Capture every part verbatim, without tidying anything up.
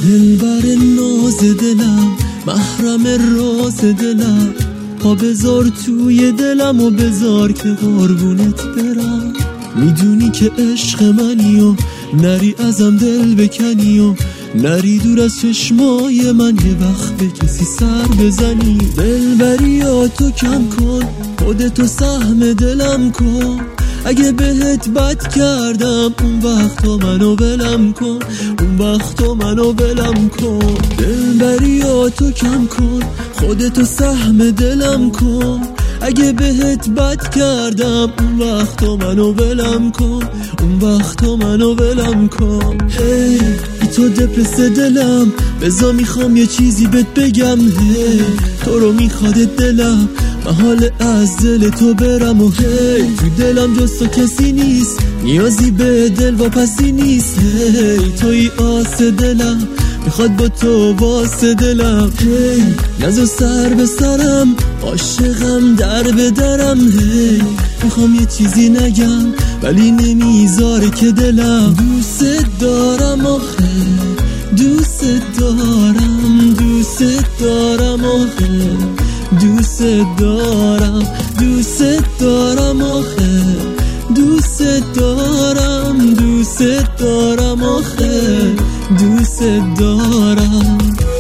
دلبر ناز دلم، محرم راز دلم، پا بذار توی دلم و بذار که قربونت برم. میدونی که عشق منی و نری ازم دل بکنی و نری دور از چشمای من یه وقت به کسی سر بزنی. دلبریاتو کم کن، خودتو سهم دلم کن، اگه بهت بد کردم اون وقتا منو ولم کن، اون وقتا منو ولم کن. دلبریاتو کم کن، خودتو سهم دلم کن، اگه بهت بد کردم اون وقتا منو ولم کن، اون وقتا منو ولم کن. هی ای تو دپرس دلم، بذار میخوام یه چیزی بهت بگم. هی تو رو میخواد دلم، محال از دل تو برم و هی تو دلم جز تو کسی نیست، نیازی به دل واپسی نیست. هی توی آس دلم، میخواد با تو واسه دلم. هی نزو سر به سرم، عاشقم در به درم. هی میخوام یه چیزی نگم ولی نمیذاره که دلم. دوست دارم آخه، دوست دارم، دوست دارم آخه، دوست دارم، دوست دارم آخه، دوست دارم، دوست دارم آخه، دوست دارم.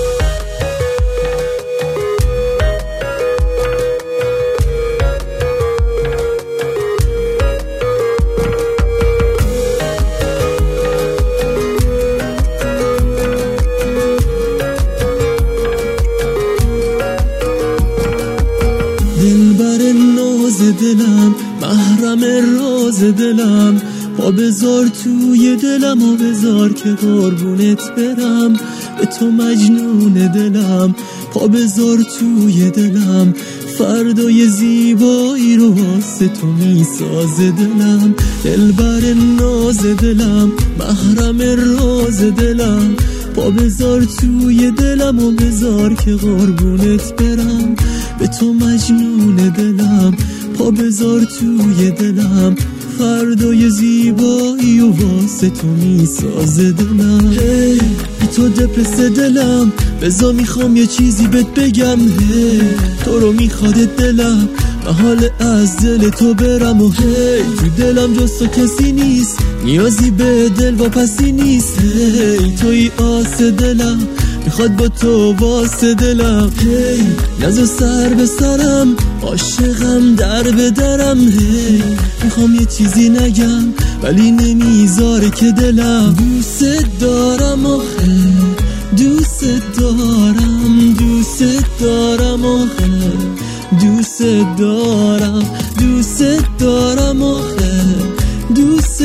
دلبر ناز دلم، محرم راز دلم، پا بذار توی دلم و بذار که قربونت برم. به تو مجنون دلم، پا بذار توی دلم، فردای زیبایی رو واسه تو میسازه دلم. دلبر ناز دلم، محرم راز دلم، پا بذار توی دلم و بذار که قربونت برم. به تو مجنون دلم، پا بذار توی دلم، فردای زیبایی و واسه تو میسازه دلم. هی ای تو دپرس دلم، بذار میخوام یه چیزی بهت بگم. هی تو رو میخواد دلم، محال از دل تو برم و هی تو دلم جز تو کسی نیست، نیازی به دل واپسی نیست. هی توی آس دلم، میخواد با تو واسه دلم. هی نزو سر به سرم، عاشقم در به درم. هی میخوام یه چیزی نگم ولی نمیذاره که دلم. دوست دارم آخه، دوست دارم، دوست دارم آخه، دوست دارم، دوست دارم آخه، دوست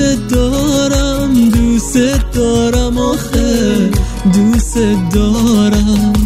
دارم، دوست دارم آخه، دوست دارم.